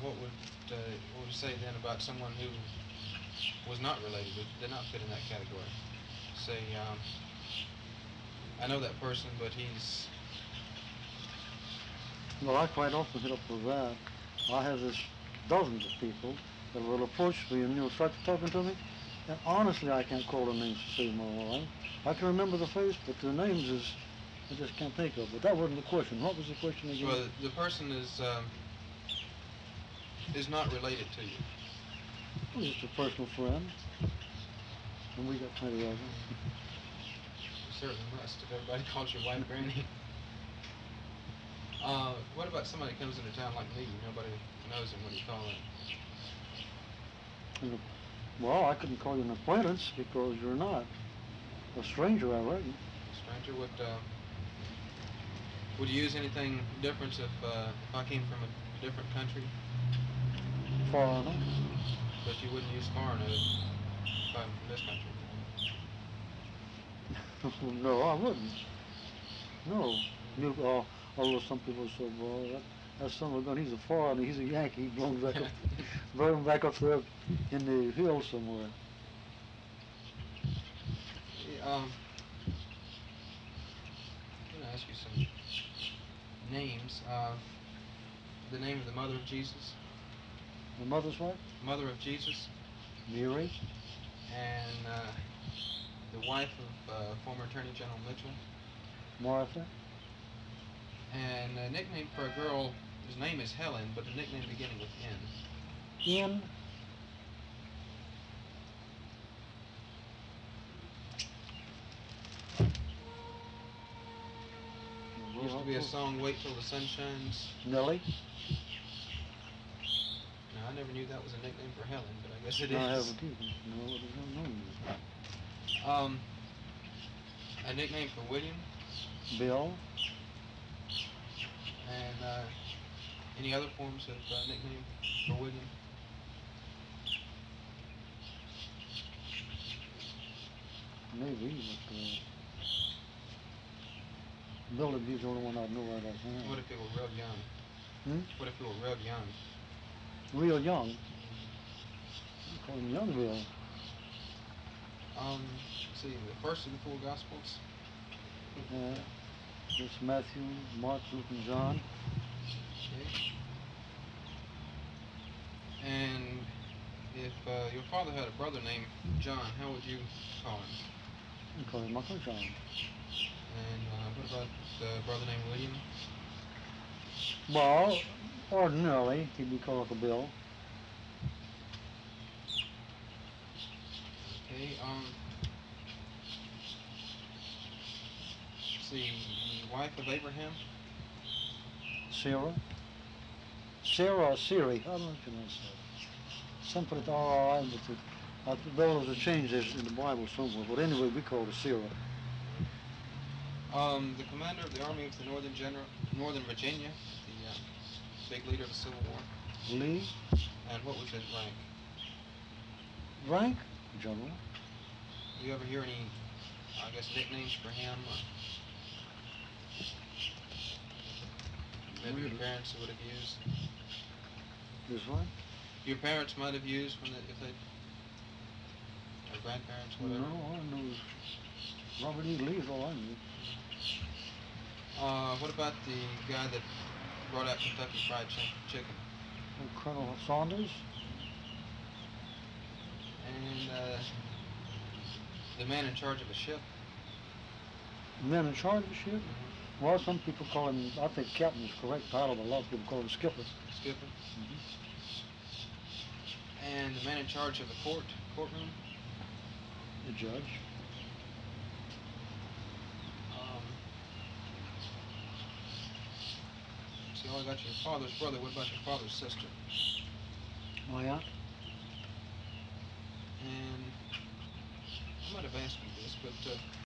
what would you say then about someone who was not related, who did not fit in that category? Say, I know that person, but he's Well, I quite often hit up with that. I have this dozens of people that will approach me and start talking to me, and honestly, I can't call their names to save my life. I can remember the face, but their names I just can't think of. But that wasn't the question. What was the question again? well, the person is not related to you. Well, just a personal friend, and we got plenty of them. You certainly must if everybody calls your wife Granny. What about somebody who comes into town like me? Nobody knows him. What do you call it? And, well, I couldn't call you an acquaintance because you're not a stranger, I reckon. Stranger, would you use anything different if I came from a different country? Foreigner. But you wouldn't use foreigner if I'm from this country. No, I wouldn't. No. Although some people say, well, that son of a gun, he's a foreigner, he's a Yankee, he belongs back up there in the hills somewhere. I'm going to ask you some names. The name of the mother of Jesus. The mother's wife? Mother of Jesus. Mary. And the wife of former Attorney General Mitchell. Martha. And a nickname for a girl whose name is Helen, but a nickname beginning with N. N. Used to be a song, Wait Till the Sun Shines. Nellie. Now, I never knew that was a nickname for Helen, but I guess it is. I haven't either. No, I don't know. A nickname for William. Bill. And any other forms of nickname for William? Maybe, but Bill would be the only one I'd know right offhand. What if it were real young? What if it were real young? Real young? I call him Young Bill. Let's see, the first of the four Gospels. It's Matthew, Mark, Luke, and John. Okay. And if your father had a brother named John, how would you call him? I call him Uncle John. And what about the brother named William? Well, ordinarily, he'd be called Uncle Bill. Okay, let's see, the wife of Abraham? Sarah. Sarah or Siri, I don't know if you know that. Some put it R-I, but there was a change in the Bible somewhere. But anyway, we call her Sarah. The commander of the Army of the Northern Virginia, the big leader of the Civil War. Lee. And what was his rank? Rank? General. Do you ever hear any, I guess, nicknames for him? Maybe your parents would have used. This one? Your parents might have used if they, or grandparents, whatever. No, all I know is Robert E. Lee's all I knew. What about the guy that brought out Kentucky Fried Chicken? Oh, Colonel Saunders. And the man in charge of a ship. The man in charge of the ship? Mm-hmm. Well, some people call him, I think captain is the correct title, but a lot of people call him skipper. Skipper. Mm-hmm. And the man in charge of the courtroom? The judge. See, I got your father's brother. What about your father's sister? Oh, yeah? And I might have asked you this, but